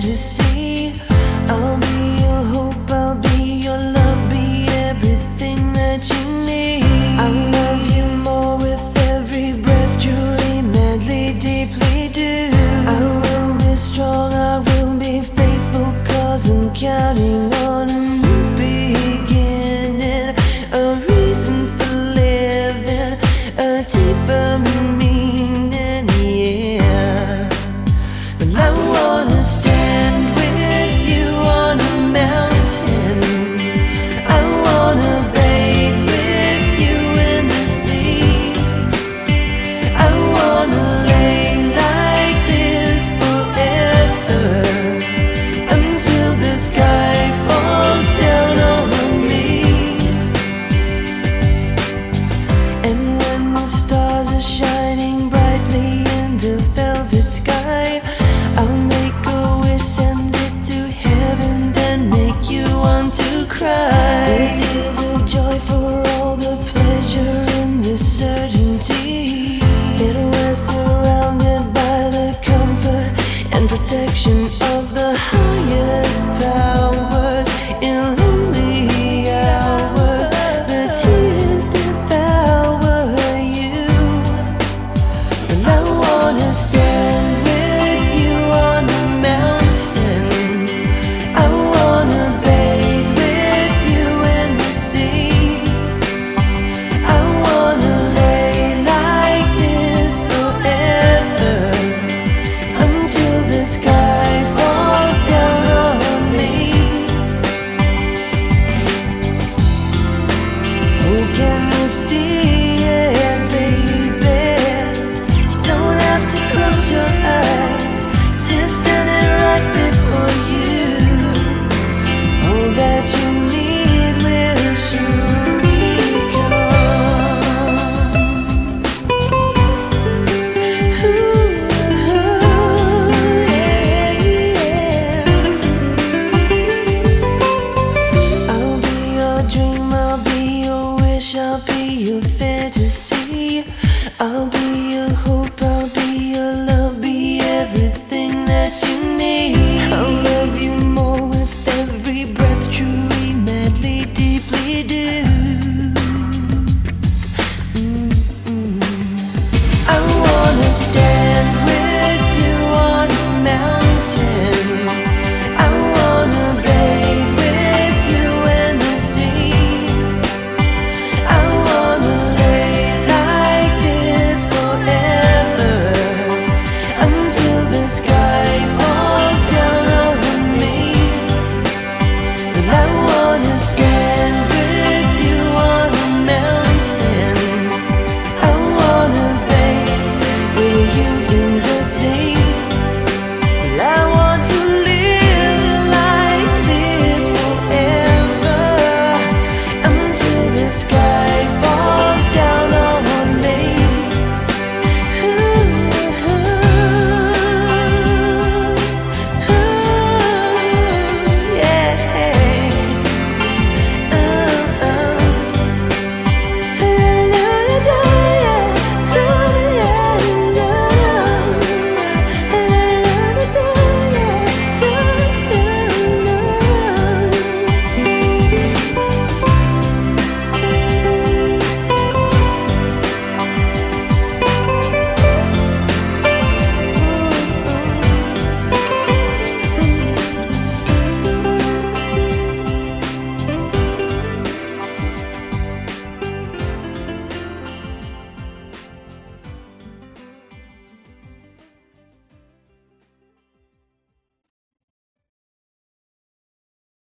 fantasy. I'll be your hope, I'll be your love, be everything that you need. I'll love you more with every breath, truly, madly, deeply do. I will be strong, I will be faithful, 'cause I'm counting on a new beginning, a reason for living, a deeper meaning, yeah. Well, I wanna stand with you on a mountain, I wanna bathe with you in the sea, I wanna lay like this forever, until the sky falls down on me. And when the stars are shining brightly in the velvet sky, I'll make a wish, send it to heaven, then make you want to cry. The tears of joy for all the pleasure and the certainty that we're surrounded by the comfort and protection of the highest powers. In lonely hours, the tears devour you. And I wanna stand with you on a mountain, I wanna bathe with you in the sea, I wanna lay like this forever, until the sky falls down on me. Oh, can you see it, baby? You don't have to close your eyes, just standing right before you. All that you need will surely come. Ooh, yeah. I'll be your dream, I'll be your wish, I'll be your fantasy. I'll be your hope, I'll be your love, be everything that you need. I'll love you more with every breath, truly, madly, deeply do. I wanna stay